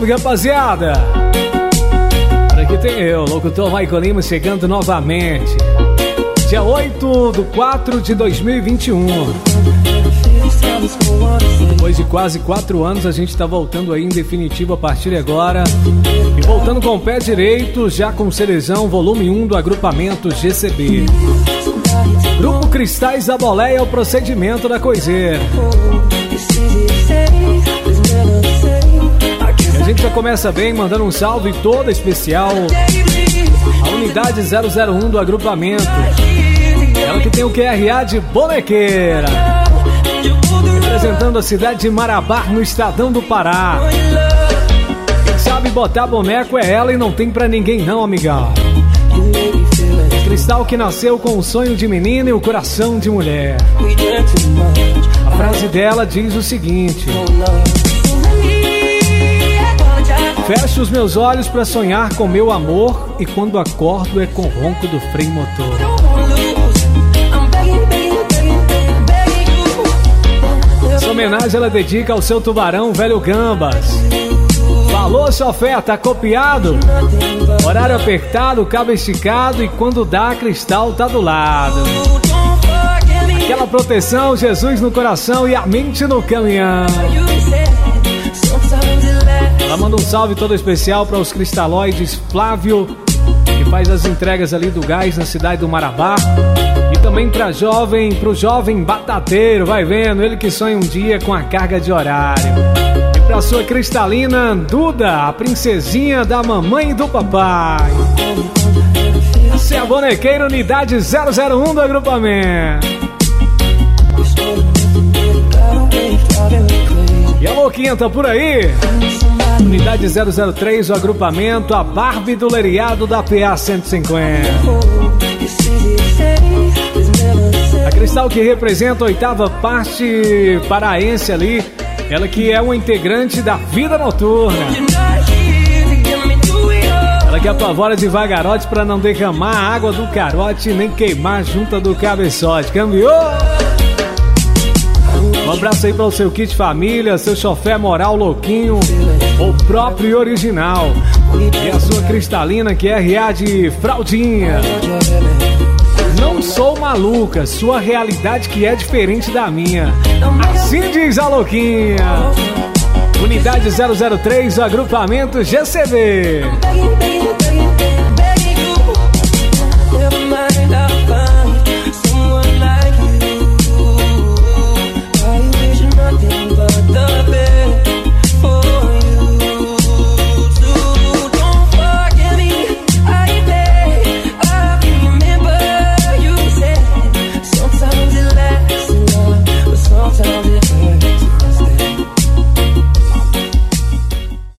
salve, rapaziada! Por aqui tem eu, locutor Michael Lima, chegando novamente. Dia 8/4/2021. Depois de quase 4 anos, a gente tá voltando aí em definitivo a partir de agora. E voltando com o pé direito, já com Cerejão, volume 1 do agrupamento GCB. Grupo Cristais da Boleia é o procedimento da coiseira. E a gente já começa bem, mandando um salve todo especial à unidade 001 do agrupamento. Ela que tem o QRA de Bonequeira, representando a cidade de Marabá, no Estadão do Pará. Quem sabe botar boneco é ela e não tem pra ninguém não, amigão. Cristal que nasceu com o sonho de menina e o coração de mulher. A frase dela diz o seguinte: fecho os meus olhos pra sonhar com meu amor, e quando acordo é com o ronco do freio motor. Essa homenagem ela dedica ao seu tubarão, velho Gambas. Falou, chofé, tá copiado? Horário apertado, cabo esticado, e quando dá, Cristal tá do lado. Aquela proteção, Jesus no coração e a mente no caminhão. Ela manda um salve todo especial para os cristalóides Flávio, que faz as entregas ali do gás na cidade do Marabá. E também pro jovem batateiro, vai vendo, ele que sonha um dia com a carga de horário. E pra sua cristalina Duda, a princesinha da mamãe e do papai. Essa é a Bonequeira, unidade 001 do agrupamento. E a louquinha tá por aí? Unidade 003 do agrupamento, a Barbie do Leriado da PA 150. A Cristal que representa a 8ª parte paraense ali, ela que é uma integrante da vida noturna. Ela que apavora devagarote pra não derramar a água do carote nem queimar a junta do cabeçote. Cambiou? Um abraço aí para o seu kit família, seu chofé moral louquinho, o próprio e original. E a sua cristalina que é RA de fraldinha. Não sou maluca, sua realidade que é diferente da minha. Assim diz a louquinha. Unidade 003, o agrupamento GCB.